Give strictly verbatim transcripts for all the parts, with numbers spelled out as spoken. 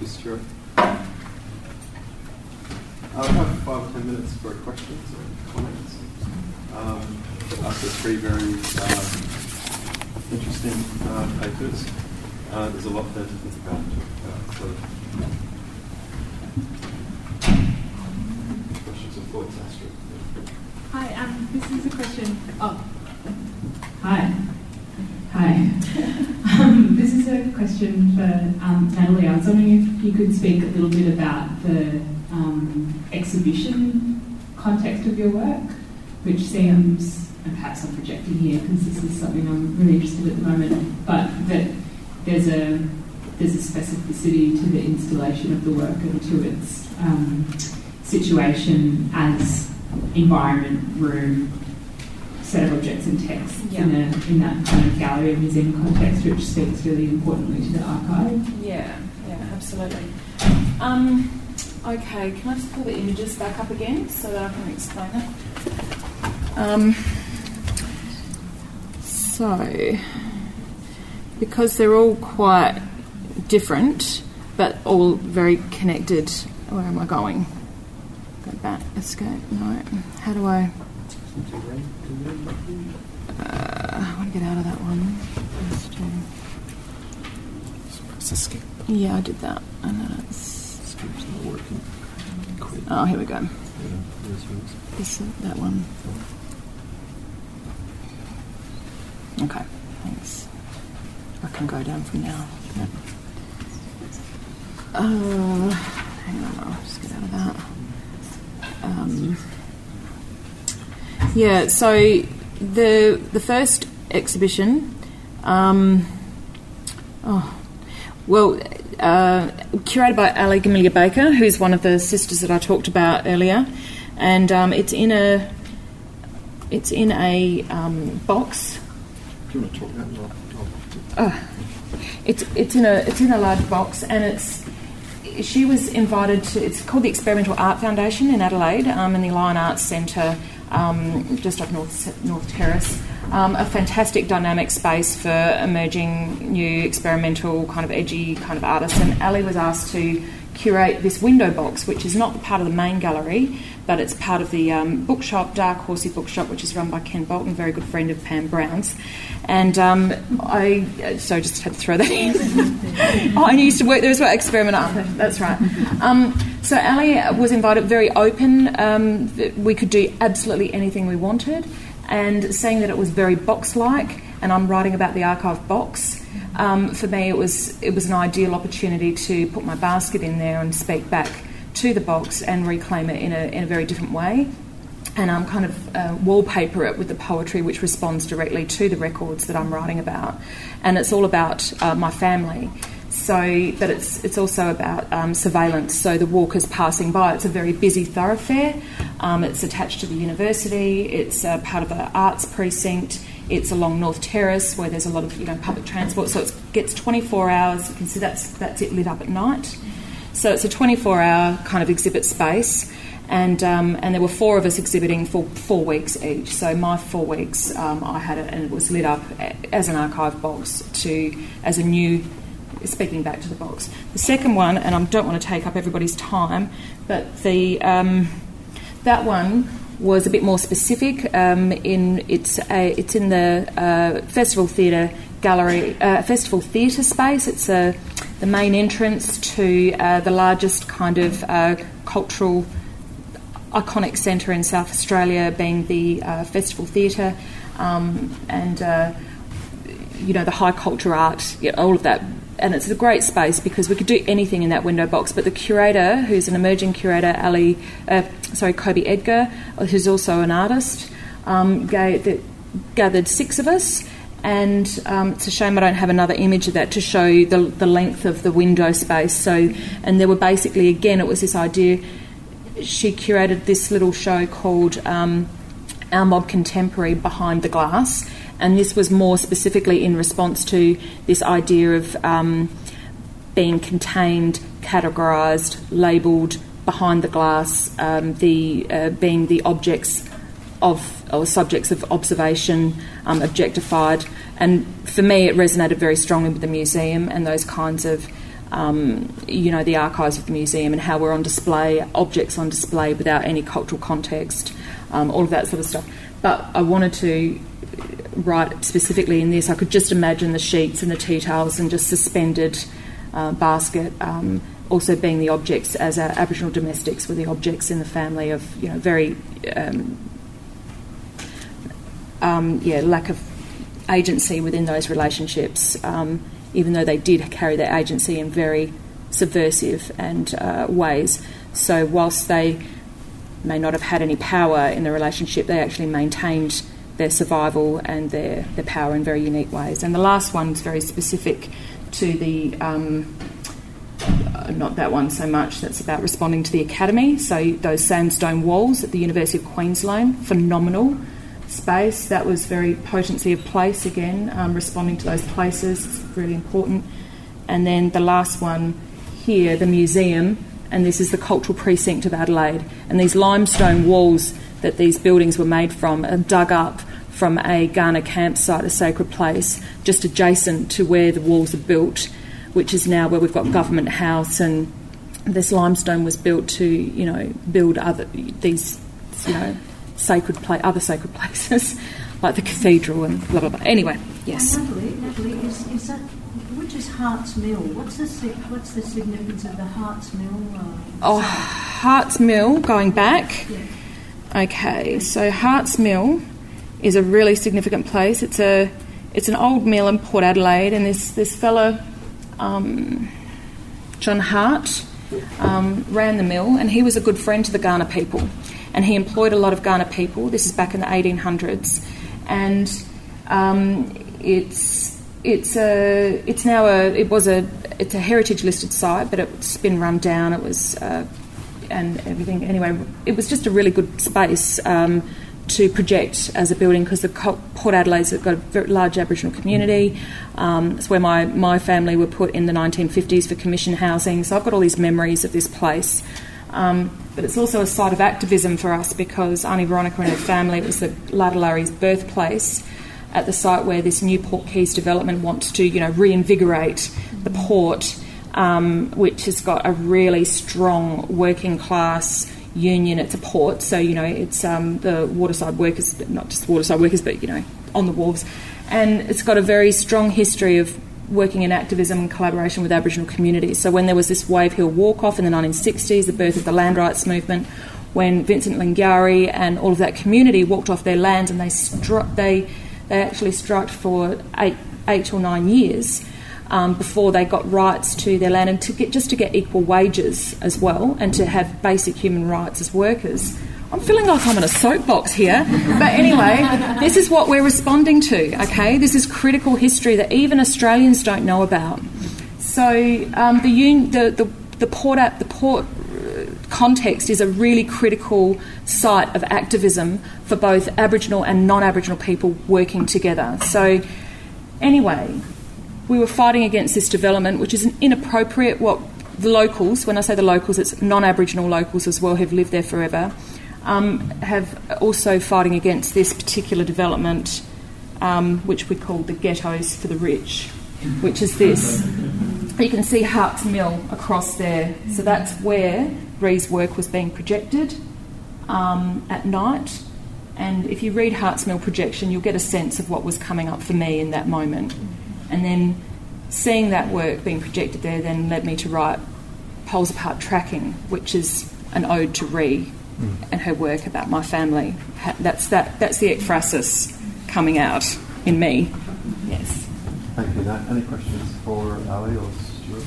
Bistro. I'll have five or ten minutes for questions or comments. Um, after three very uh, interesting uh, papers, uh, there's a lot there to think about. Uh, so, questions or thoughts, Astrid? Hi, um, this is a question. Oh, hi. Hi. um, this is a question for um, Natalie. I was wondering if you could speak a little bit about the um, exhibition context of your work, which seems, and perhaps I'm projecting here because this is something I'm really interested in at the moment, but that there's a there's a specificity to the installation of the work and to its um, situation as environment, room, set of objects and texts yeah. in, a, in that kind of gallery or museum context, which speaks really importantly to the archive. Yeah, yeah, absolutely. Um, okay, can I just pull the images back up again so that I can explain it? Um, so, because they're all quite different, but all very connected. Where am I going? Go back, escape, no. How do I... Uh, I want to get out of that one. Press escape. Yeah, I did that. I know it's... Escape's not working. Quit. Oh, here we go. Yeah, there's yours. This, that one. Okay, thanks. I can go down from now. Yeah. Uh, hang on, I'll just get out of that. Um, yeah, so the the first exhibition, um, oh, well, uh, curated by Ali Gamilia Baker, who's one of the sisters that I talked about earlier, and um, it's in a it's in a um, box. Do you want to talk about that? Oh, it's it's in a it's in a large box, and it's. She was invited to, it's called the Experimental Art Foundation in Adelaide, um, in the Lion Arts Centre, um, just off North, North Terrace. Um, a fantastic dynamic space for emerging new experimental kind of edgy kind of artists. And Ali was asked to curate this window box, which is not part of the main gallery, but it's part of the um, bookshop, Dark Horsey Bookshop, which is run by Ken Bolton, a very good friend of Pam Brown's. And um, I, so just had to throw that in. Oh, and he used to work there as well, experiment art. That's right. Um, so Ali was invited, very open. Um, we could do absolutely anything we wanted. And seeing that it was very box-like, and I'm writing about the archive box, um, for me it was it was an ideal opportunity to put my basket in there and speak back to the box and reclaim it in a in a very different way. And um, kind of uh, wallpaper it with the poetry which responds directly to the records that I'm writing about. And it's all about uh, my family. So, but it's it's also about um, surveillance. So the walkers passing by. It's a very busy thoroughfare. Um, it's attached to the university. It's uh, part of an arts precinct. It's along North Terrace where there's a lot of you know public transport. So it gets twenty-four hours. You can see that's that's it lit up at night. So it's a twenty-four hour kind of exhibit space. And um, and there were four of us exhibiting for four weeks each. So my four weeks, um, I had it, and it was lit up as an archive box to as a new, speaking back to the box. The second one, and I don't want to take up everybody's time, but the um, that one was a bit more specific. Um, in it's a, it's in the uh, Festival Theatre Gallery, uh, Festival Theatre space. It's a, the main entrance to uh, the largest kind of uh, cultural. Iconic centre in South Australia, being the uh, Festival Theatre, um, and uh, you know the high culture art, yeah, all of that. And it's a great space because we could do anything in that window box. But the curator, who's an emerging curator, Ali, uh, sorry, Kobe Edgar, who's also an artist, um, gathered, gathered six of us. And um, it's a shame I don't have another image of that to show the the length of the window space. So, and there were basically again, it was this idea. She curated this little show called um, Our Mob Contemporary Behind the Glass, and this was more specifically in response to this idea of um, being contained, categorised, labelled behind the glass, um, the uh, being the objects of or subjects of observation, um, objectified. And for me, it resonated very strongly with the museum and those kinds of um, you know, the archives of the museum and how we're on display, objects on display without any cultural context, um, all of that sort of stuff. But I wanted to write specifically in this. I could just imagine the sheets and the tea towels and just suspended uh, basket, um, also being the objects as our Aboriginal domestics were the objects in the family of, you know, very, um, um, yeah, lack of agency within those relationships, um, even though they did carry their agency in very subversive and uh, ways. So whilst they may not have had any power in the relationship, they actually maintained their survival and their, their power in very unique ways. And the last one's very specific to the, um, uh, not that one so much, that's about responding to the academy. So those sandstone walls at the University of Queensland, phenomenal space. That was very potency of place again, um, responding to those places, it's really important. And then the last one here, the museum, and this is the cultural precinct of Adelaide. And these limestone walls that these buildings were made from are dug up from a Kaurna campsite, a sacred place, just adjacent to where the walls are built, which is now where we've got Government House, and this limestone was built to, you know, build other these, you know, sacred pla- other sacred places, like the cathedral and blah, blah, blah. Anyway, yes. Uh, Natalie, Natalie is, is that, which is Harts Mill? What's the what's the significance of the Harts Mill? Uh, oh, Harts Mill, going back. Yeah. Okay, so Harts Mill is a really significant place. It's a it's an old mill in Port Adelaide, and this this fella, um, John Hart, um, ran the mill, and he was a good friend to the Kaurna people, and he employed a lot of Kaurna people. This is back in the eighteen hundreds, and um, it's it's a it's now a it was a it's a heritage listed site, but it's been run down. It was. Uh, and everything. Anyway, it was just a really good space um, to project as a building, because the Port Adelaide's got a very large Aboriginal community. Um, it's where my, my family were put in the nineteen fifties for commission housing, so I've got all these memories of this place. Um, but it's also a site of activism for us, because Auntie Veronica and her family, it was the Ladalari's birthplace, at the site where this new Port Keys development wants to, you know, reinvigorate the port, Um, which has got a really strong working class union. It's a port, so, you know, it's um, the waterside workers, not just waterside workers, but, you know, on the wharves. And it's got a very strong history of working in activism and collaboration with Aboriginal communities. So when there was this Wave Hill walk-off in the nineteen sixties, the birth of the land rights movement, when Vincent Lingiari and all of that community walked off their lands, and they stru- they they actually struck for eight eight or nine years, Um, before they got rights to their land, and to get just to get equal wages as well, and to have basic human rights as workers. I'm feeling like I'm in a soapbox here, but anyway, this is what we're responding to. Okay, this is critical history that even Australians don't know about. So um, the, un- the the the port at the port context is a really critical site of activism for both Aboriginal and non-Aboriginal people working together. So anyway. We were fighting against this development, which is an inappropriate, what the locals, when I say the locals, it's non-Aboriginal locals as well who've lived there forever, um, have also fighting against this particular development, um, which we call the ghettos for the rich, which is this. You can see Harts Mill across there. So that's where Ree's work was being projected um, at night. And if you read Harts Mill projection, you'll get a sense of what was coming up for me in that moment. And then seeing that work being projected there then led me to write Poles Apart Tracking, which is an ode to Ree mm. and her work about my family. That's that. That's the ekphrasis coming out in me. Yes. Thank you. Nat. Any questions for Ali or Stuart?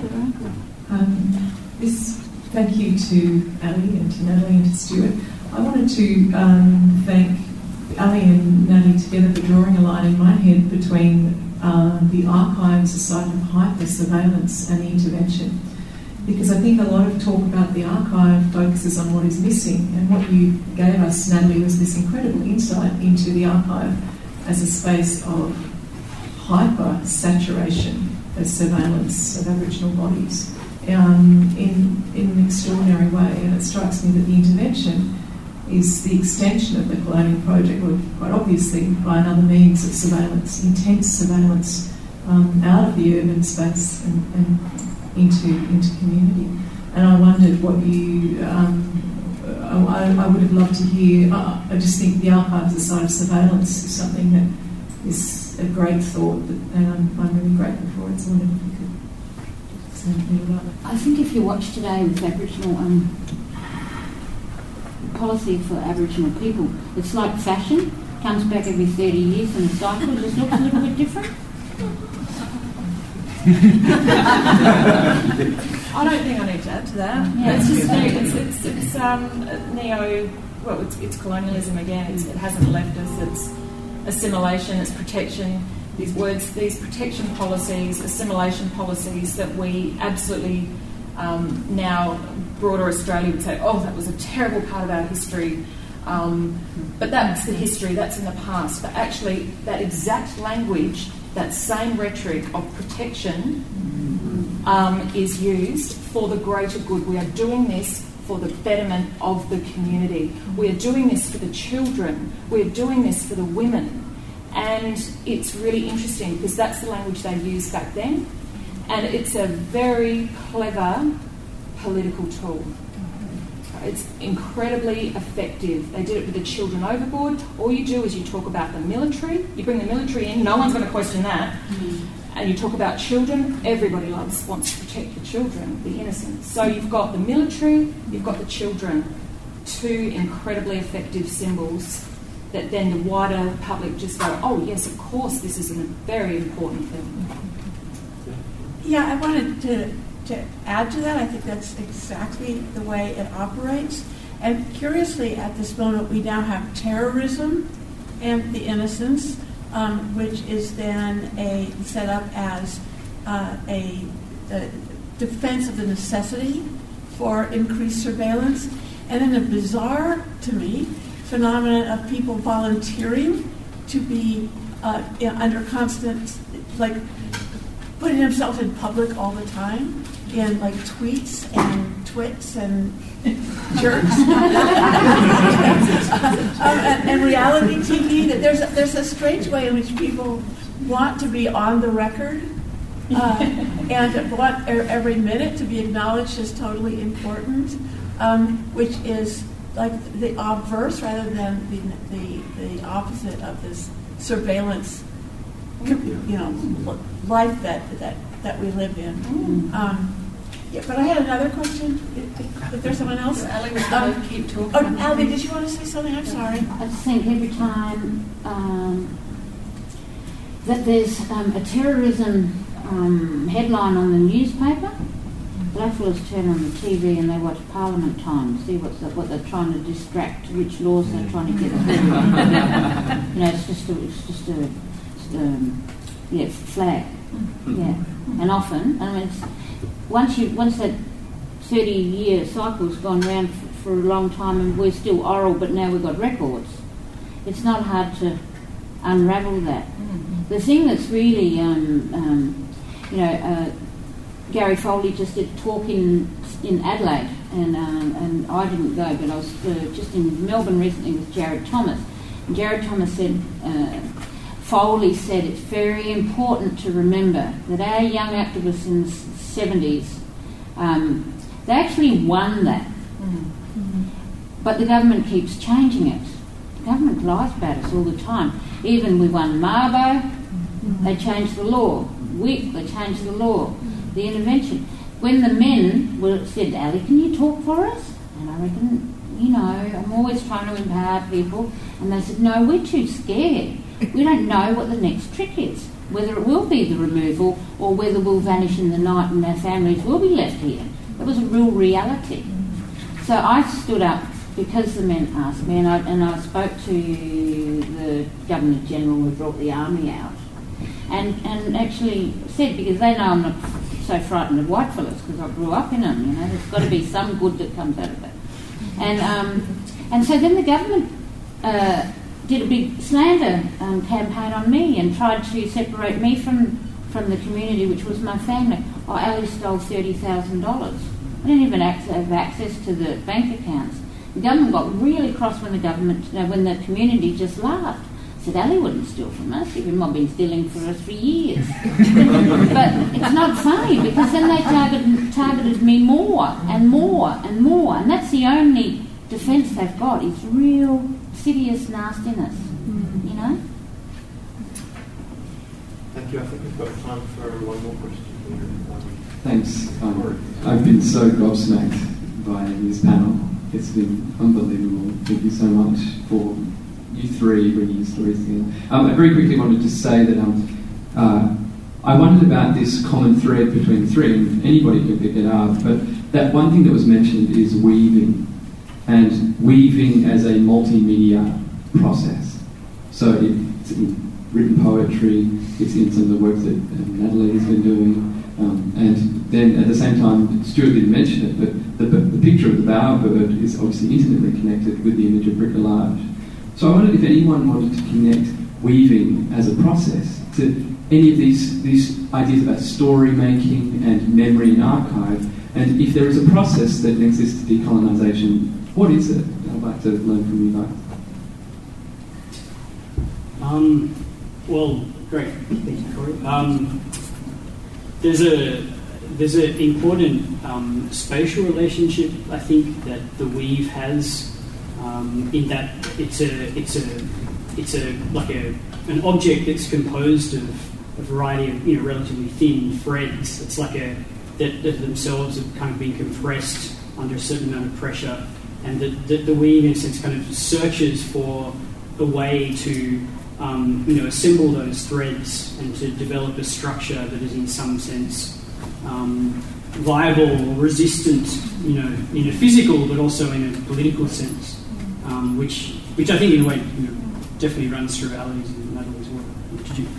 Um, this, thank you to Ali and to Natalie and to Stuart. I wanted to um, thank Ali and Natalie together for drawing a line in my head between Uh, the archive as a site of hyper surveillance and intervention, because I think a lot of talk about the archive focuses on what is missing, and what you gave us, Natalie, was this incredible insight into the archive as a space of hyper saturation of surveillance of Aboriginal bodies um, in, in an extraordinary way. And it strikes me that the intervention is the extension of the Colonial Project, or quite obviously by another means of surveillance, intense surveillance um, out of the urban space and, and into into community. And I wondered what you, um, I, I would have loved to hear, uh, I just think the archives aside of surveillance is something that is a great thought, but, and I'm, I'm really grateful for it, so I wondered if you could say anything about it. I think if you watch today with Aboriginal um, policy for Aboriginal people, it's like fashion, comes back every thirty years in a cycle, it just looks a little bit different. I don't think I need to add to that. Yeah. It's just it's it's, it's um, neo. Well, it's, it's colonialism again. It's, it hasn't left us. It's assimilation. It's protection. These words, these protection policies, assimilation policies that we absolutely um, now broader Australia would say, oh, that was a terrible part of our history. Um, but that's the history. That's in the past. But actually, that exact language, that same rhetoric of protection um, is used for the greater good. We are doing this for the betterment of the community. We are doing this for the children. We are doing this for the women. And it's really interesting because that's the language they used back then. And it's a very clever political tool. It's incredibly effective. They did it with the children overboard. All you do is you talk about the military. You bring the military in, no one's going to question that. Mm-hmm. And you talk about children. Everybody loves, wants to protect the children, the innocent. So you've got the military, you've got the children. Two incredibly effective symbols that then the wider public just go, oh yes, of course, this is a very important thing. Yeah, I wanted to To add to that, I think that's exactly the way it operates. And curiously, at this moment, we now have terrorism and the innocence, um, which is then a set up as uh, a, a defense of the necessity for increased surveillance, and then a bizarre, to me, phenomenon of people volunteering to be uh, you know, under constant, like, putting themselves in public all the time. In like tweets and twits and jerks um, and, and reality T V. That there's a, there's a strange way in which people want to be on the record uh, and want every minute to be acknowledged as totally important, um, which is like the obverse rather than the, the the opposite of this surveillance, you know, life that that. that we live in. Um, yeah, but I had another question. If, if there's someone else. Ali was going to keep talking. Oh, Ali, did you want to say something? I'm sorry. I just think every time um, that there's um, a terrorism um, headline on the newspaper, blackfellas turn on the T V and they watch Parliament Time, see what's the, what they're trying to distract, which laws they're trying to get through. You know, it's just a, it's just a, just a yeah, flag. Yeah, and often, I mean, it's, once you once that thirty-year cycle's gone round for, for a long time, and we're still oral, but now we've got records. It's not hard to unravel that. Mm-hmm. The thing that's really, um, um, you know, uh, Gary Foley just did a talk in in Adelaide, and um, and I didn't go, but I was uh, just in Melbourne recently with Jared Thomas. And Jared Thomas said. Uh, Foley said it's very important to remember that our young activists in the seventies, um, they actually won that. Mm-hmm. But the government keeps changing it. The government lies about us all the time. Even we won Mabo, mm-hmm. they changed the law. Wick, they changed the law. Mm-hmm. The intervention. When the men were said, Ali, can you talk for us? And I reckon, you know, I'm always trying to empower people. And they said, no, we're too scared. We don't know what the next trick is, whether it will be the removal or whether we'll vanish in the night and our families will be left here. It was a real reality. So I stood up because the men asked me, and I, and I spoke to the Governor-General who brought the army out, and, and actually said, because they know I'm not so frightened of whitefellas because I grew up in them, you know, there's got to be some good that comes out of it. And, um, and so then the government... Uh, did a big slander um, campaign on me and tried to separate me from, from the community, which was my family. Oh, Ali stole thirty thousand dollars. I didn't even have access to the bank accounts. The government got really cross when the government, you know, when the community just laughed. said Ali wouldn't steal from us. He'd been stealing for us for years. But it's not funny, because then they targeted, targeted me more and more and more, and that's the only defence they've got, is real insidious nastiness, mm. you know? Thank you. I think we've got time for one more question here. Um, Thanks. Um, I've been so gobsmacked by this panel. It's been unbelievable. Thank you so much for you three bringing your stories together. Um, I very quickly wanted to say that um, uh, I wondered about this common thread between the three, and anybody could pick it up, but that one thing that was mentioned is weaving, and weaving as a multimedia process. So it's in written poetry, it's in some of the work that um, Natalie has been doing, um, and then at the same time, Stuart didn't mention it, but the, the picture of the bowerbird is obviously intimately connected with the image of bricolage. So I wondered if anyone wanted to connect weaving as a process to any of these, these ideas about story making and memory and archive, and if there is a process that exists to decolonisation, what is it? I'd like to learn from you guys. Um, well, great. Thank you, Corey. Um, there's a there's an important um, spatial relationship, I think, that the weave has, um, in that it's a it's a it's a like a an object that's composed of a variety of, you know, relatively thin threads. It's like a that, that themselves have kind of been compressed under a certain amount of pressure, and that the, the weave, in a sense, kind of searches for a way to um, you know assemble those threads and to develop a structure that is, in some sense, um, viable or resistant, you know, in a physical but also in a political sense, um, which which I think in a way, you know, definitely runs through Ali's and Natalie's work. Did you?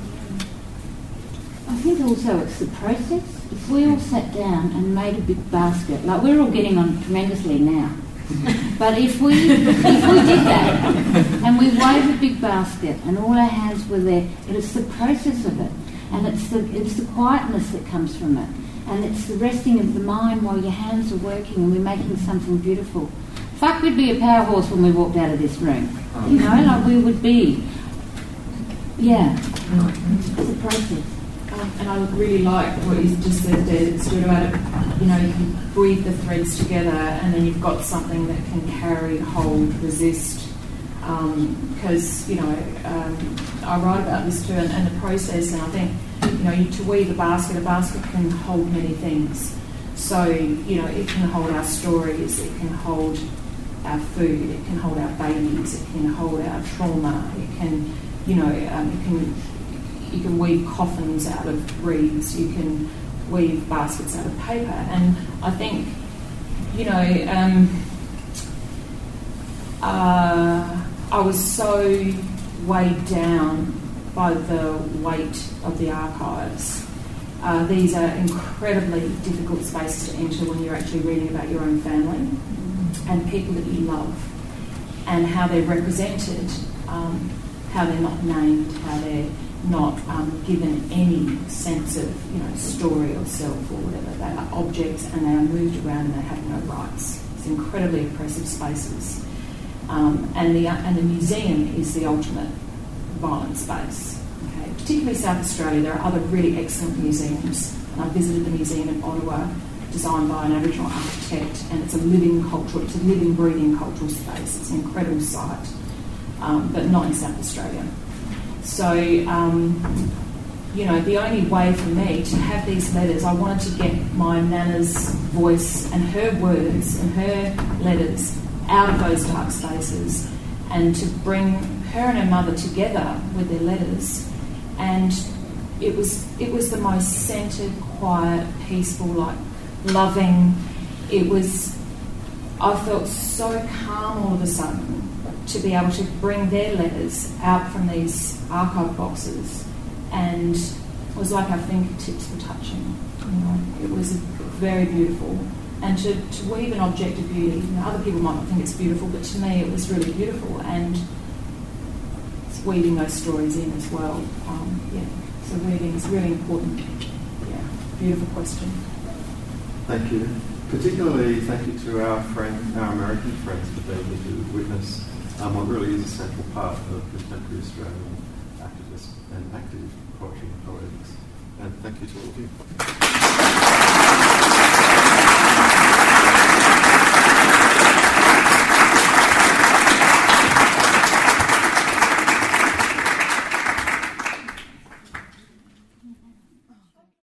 I think also it's the process. If we all sat down and made a big basket, like we're all getting on tremendously now, but if we if we did that and we wove a big basket and all our hands were there, it is the process of it, and it's the it's the quietness that comes from it, and it's the resting of the mind while your hands are working and we're making something beautiful. Fuck, we'd be a power horse when we walked out of this room, you know, like we would be. Yeah, it's a process. Um, and I would really like what you just said there, Stuart, about it. You know, you weave the threads together and then you've got something that can carry, hold, resist. Because, um, you know, um, I write about this too, and, and the process, and I think, you know, you, to weave a basket, a basket can hold many things. So, you know, it can hold our stories, it can hold our food, it can hold our babies, it can hold our trauma, it can, you know, um, it can... You can weave coffins out of reeds, you can weave baskets out of paper. And I think, you know, um, uh, I was so weighed down by the weight of the archives. Uh, these are incredibly difficult spaces to enter when you're actually reading about your own family and people that you love and how they're represented, um, how they're not named, how they're not um, given any sense of, you know, story or self or whatever. They are objects and they are moved around and they have no rights. It's incredibly oppressive spaces. Um, and the and the museum is the ultimate violent space. Okay? Particularly South Australia, there are other really excellent museums. And I visited the museum in Ottawa, designed by an Aboriginal architect, and it's a living cultural, it's a living, breathing cultural space. It's an incredible site, um, but not in South Australia. So, um, you know, the only way for me to have these letters, I wanted to get my Nana's voice and her words and her letters out of those dark spaces and to bring her and her mother together with their letters. And it was it was the most centred, quiet, peaceful, like loving. It was, I felt so calm all of a sudden to be able to bring their letters out from these archive boxes, and it was like our fingertips were touching. You know, it was very beautiful, and to, to weave an object of beauty. You know, other people might not think it's beautiful, but to me it was really beautiful, and it's weaving those stories in as well. Um, yeah, so weaving is really important. Yeah, beautiful question. Thank you. Particularly, thank you to our friend, our American friends, for being here to witness um, what really is a central part of contemporary Australian activist and active poetry and poetics. And thank you to all of you.